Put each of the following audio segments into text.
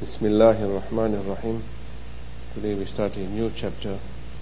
Bismillahir Rahmanir Rahim. Today we start a new chapter.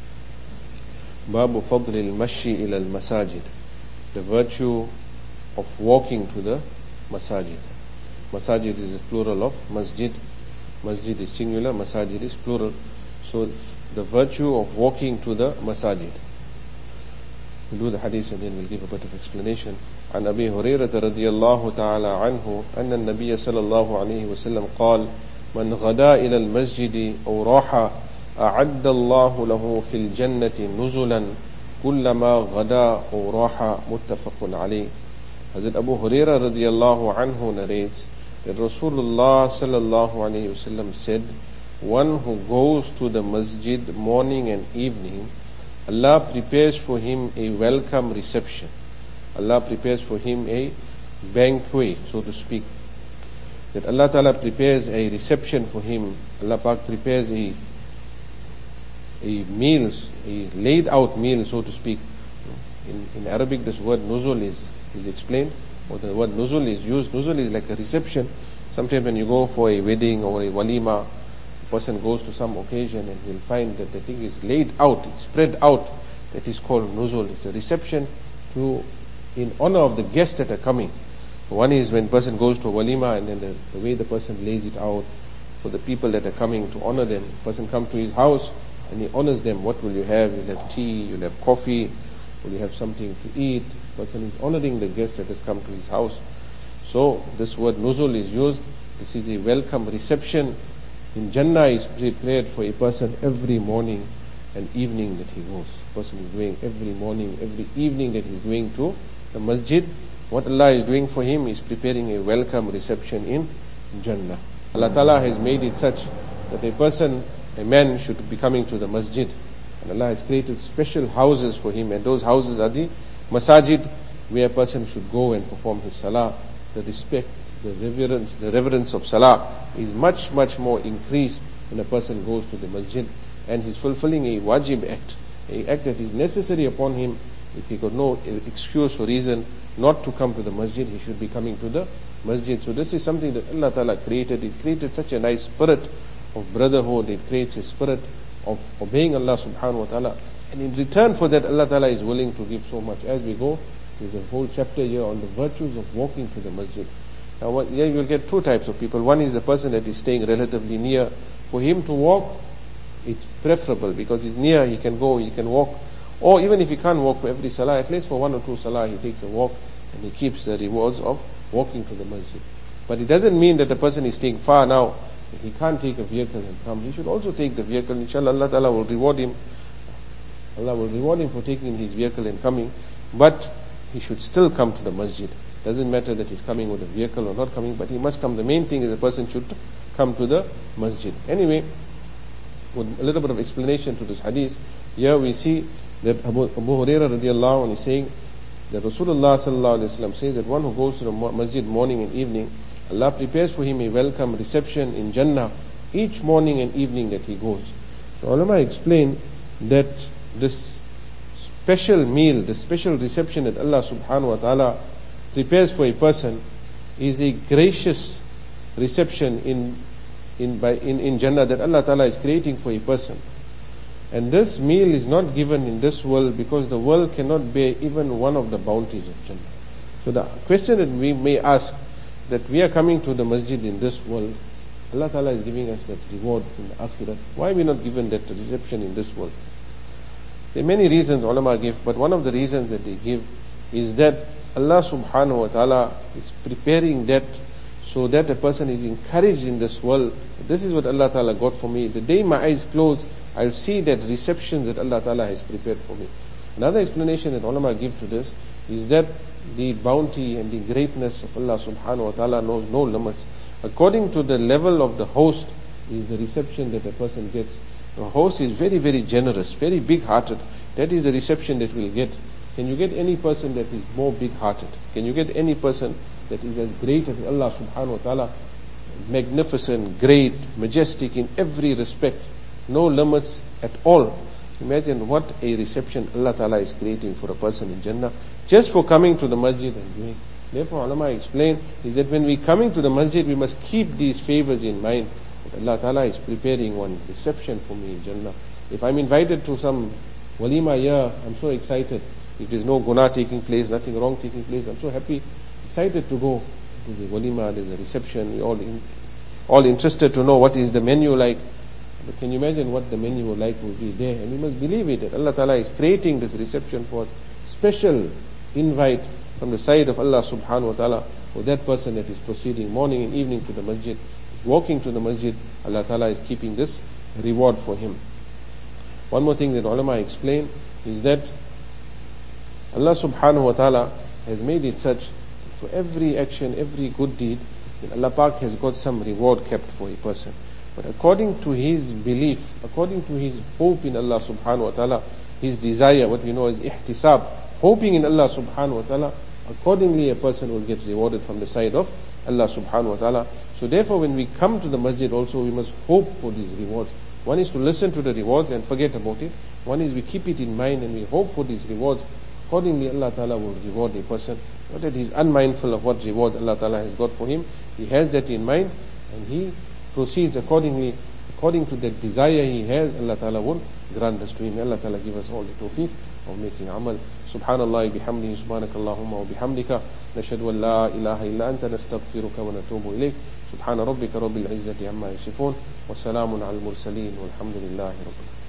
Babu Fadlil Mashi ilal Masajid. The virtue of walking to the Masajid. Masajid is the plural of Masjid. Masjid is singular, Masajid is plural. So the virtue of walking to the Masajid. We'll do the hadith and then we'll give a bit of explanation. عن أبي هريرة رضي الله تعالى عنه أن النبي صلى الله عليه وسلم قال من غدا إلى المسجد أو راح أعد الله له في الجنة نزلا كلما غدا أو راح متفق عليه. Hazrat Abu Hurairah radiallahu anhu narrates that Rasulullah sallallahu alayhi wasallam said, one who goes to the masjid morning and evening, Allah prepares for him a welcome reception. Allah prepares for him a banquet, so to speak. That Allah Ta'ala prepares a reception for him. Allah Pak prepares a meals, a laid out meal, so to speak. In Arabic this word nuzul is explained, or the word nuzul is used. Nuzul is like a reception. Sometimes when you go for a wedding or a walima, a person goes to some occasion and you'll find that the thing is laid out, it's spread out. That is called nuzul. It's a reception in honor of the guests that are coming. One is when person goes to a walima and then the way the person lays it out for the people that are coming to honor them. Person comes to his house and he honors them. What will you have? You'll have tea, you'll have coffee, will you have something to eat? Person is honoring the guest that has come to his house. So this word nuzul is used. This is a welcome reception. In Jannah is prepared for a person every morning and evening that he goes. Person is doing every morning, every evening that he's going to the masjid. What Allah is doing for him is preparing a welcome reception in Jannah. Allah Ta'ala has made it such that a man should be coming to the masjid. And Allah has created special houses for him, and those houses are the masajid, where a person should go and perform his salah. The respect, the reverence of salah is much, much more increased when a person goes to the masjid and he's fulfilling a wajib act, an act that is necessary upon him. If he got no excuse or reason not to come to the masjid, he should be coming to the masjid. So this is something that Allah Ta'ala created. It created such a nice spirit of brotherhood. It creates a spirit of obeying Allah subhanahu wa ta'ala. And in return for that, Allah Ta'ala is willing to give so much. As we go, there's a whole chapter here on the virtues of walking to the masjid. Now here you will get two types of people. One is the person that is staying relatively near. For him to walk, it's preferable because he's near, he can go, he can walk. Or even if he can't walk for every salah, at least for one or two salah, he takes a walk and he keeps the rewards of walking to the masjid. But it doesn't mean that the person is staying far now. If he can't take a vehicle and come, he should also take the vehicle. Inshallah, Allah Ta'ala will reward him. Allah will reward him for taking his vehicle and coming. But he should still come to the masjid. Doesn't matter that he's coming with a vehicle or not coming, but he must come. The main thing is the person should come to the masjid. Anyway, with a little bit of explanation to this hadith, here we see that Abu Hurairah radiallahu anhu is saying that Rasulullah sallallahu alayhi wa sallam says that one who goes to the masjid morning and evening, Allah prepares for him a welcome reception in Jannah each morning and evening that he goes. So ulama explain that this special meal, the special reception that Allah subhanahu wa ta'ala prepares for a person is a gracious reception in Jannah that Allah Ta'ala is creating for a person. And this meal is not given in this world because the world cannot bear even one of the bounties of Jannah. So the question that we may ask, that we are coming to the masjid in this world, Allah Ta'ala is giving us that reward in the akhirah. Why are we not given that reception in this world? There are many reasons ulama give, but one of the reasons that they give is that Allah subhanahu wa ta'ala is preparing that so that a person is encouraged in this world. This is what Allah Ta'ala got for me. The day my eyes close, I'll see that reception that Allah Ta'ala has prepared for me. Another explanation that ulama give to this is that the bounty and the greatness of Allah subhanahu wa ta'ala knows no limits. According to the level of the host is the reception that a person gets. The host is very, very generous, very big-hearted. That is the reception that we'll get. Can you get any person that is more big-hearted? Can you get any person that is as great as Allah subhanahu wa ta'ala? Magnificent, great, majestic in every respect. No limits at all. Imagine what a reception Allah Ta'ala is creating for a person in Jannah just for coming to the masjid and doing. Therefore, ulama explain is that when we coming to the masjid, we must keep these favors in mind. Allah Ta'ala is preparing one reception for me in Jannah. If I'm invited to some walima here, I'm so excited. If there's no guna taking place, nothing wrong taking place, I'm so happy, excited to go to the walima. There's a reception. We're all interested to know what is the menu like. But can you imagine what the menu like will be there? And we must believe it, that Allah Ta'ala is creating this reception for special invite from the side of Allah Subhanahu Wa Ta'ala for that person that is proceeding morning and evening to the masjid, walking to the masjid. Allah Ta'ala is keeping this reward for him. One more thing that ulama explain is that Allah Subhanahu Wa Ta'ala has made it such for every action, every good deed, that Allah Pak has got some reward kept for a person. But according to his belief, according to his hope in Allah Subhanahu Wa Ta'ala, his desire, what we know as ihtisab, hoping in Allah Subhanahu Wa Ta'ala, accordingly a person will get rewarded from the side of Allah Subhanahu Wa Ta'ala. So therefore when we come to the masjid also, we must hope for these rewards. One is to listen to the rewards and forget about it. One is we keep it in mind and we hope for these rewards. Accordingly Allah Ta'ala will reward a person. Not that he is unmindful of what rewards Allah Ta'ala has got for him. He has that in mind and he proceeds accordingly, according to that desire he has. Allah Ta'ala will grant this to him. Allah Ta'ala give us all the tawfiq of making amal. Subhanallah bihamdihi, subhanakallahumma wa bihamdika, nashhadu an la ilaha illa anta, nastaghfiruka wa natubu ilayk. Subhana rabbika rabbil izzati amma yasifun, wa salamun al mursaleen, walhamdulillahi rabbil alamin.